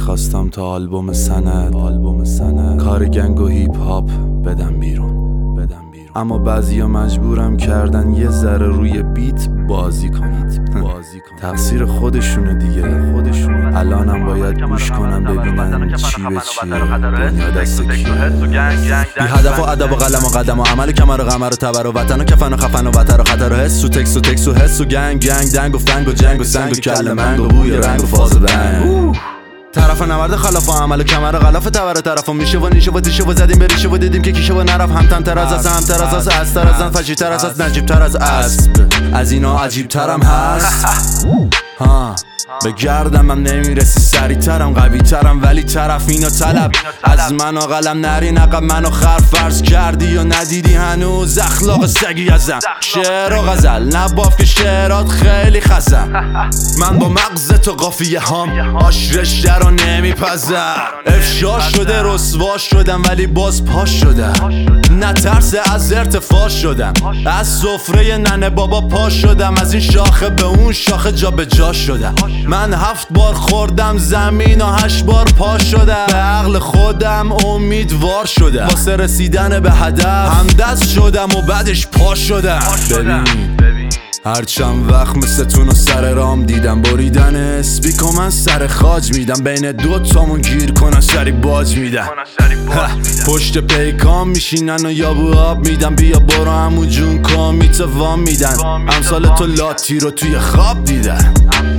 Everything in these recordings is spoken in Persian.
میخواستم تا آلبوم سند کار گنگ و هیپ هاپ بدم بیرون اما بعضیا مجبورم کردن یه ذره روی بیت بازی کنید. تقصیر خودشونه دیگه. الانم باید گوش کنم ببینن چی به چیه، دنیا دست کیه. بی هدف و ادب و قلم و قدم و عمل کمر و قمر و تبر و وطن و کفن و خفن و وتر و خطر و حس و تکس و حس و گنگ دنگ و فنگ و جنگ و سنگ و کل منگ و بوی رنگ و فاز بنگ. طرف نورد خلاف و عمل کمر غلاف تبر طرف و میشه و نیشه و دیشه و زدیم بریشه و دیدیم که کیشه و نرف همتن تر از همتر از از تر از فشی تر از نجیب تر از اسب. از اینا عجیب ترم هست به گردم هم نمیرسی، سری ترم قوی ترم ولی طرف اینو طلب از من و قلم نری نقب منو خرف فرض کردی و ندیدی هنوز اخلاق سگی ازم. شعر و غزل نباف که شعرات خیلی خزم. من با مغز تو قافیه هام آشرشته رو نمیپزم. افشا شده رسوا شدم ولی باز پاش شدم. نترسه از ارتفاع شدم، از سفره ننه بابا پاش شدم. از این شاخه به اون شاخه جا به جا شدم. من 7 بار خوردم زمین و 8 بار پا شدم. به عقل خودم امیدوار شدم، واسه رسیدن به هدف همدست شدم و بعدش پا شدم. ببین هر چند وقت مثل تون سر رام دیدم بریدن اسپیکو من سر خاج میدم. بین دو تامون گیر کنن سری باج میدم. پشت پیکام میشینن و یابو آب میدم. بیا برو همون جون کامیت وام میدن. امثال تو لاتی رو توی خواب دیدن.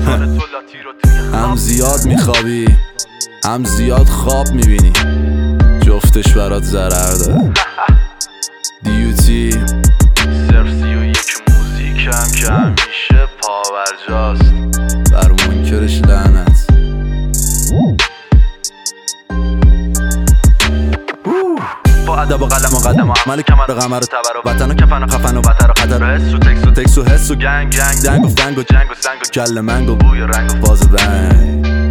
هم زیاد میخوابی هم زیاد خواب میبینی، جفتش برات ضرر داره. دیوتی صرف 31 موزیکم که همیشه پاورجاست. بر منکرش لعنت. با ادب و قلم و قدم و عمل کمر و قمر و تبر و وطن و کفن و خفن و وتر و خطر و حس و تکس و حس و گنگ دنگ و فنگ و جنگ و سنگ و کل منگ و بوی رنگ و باز بنگ.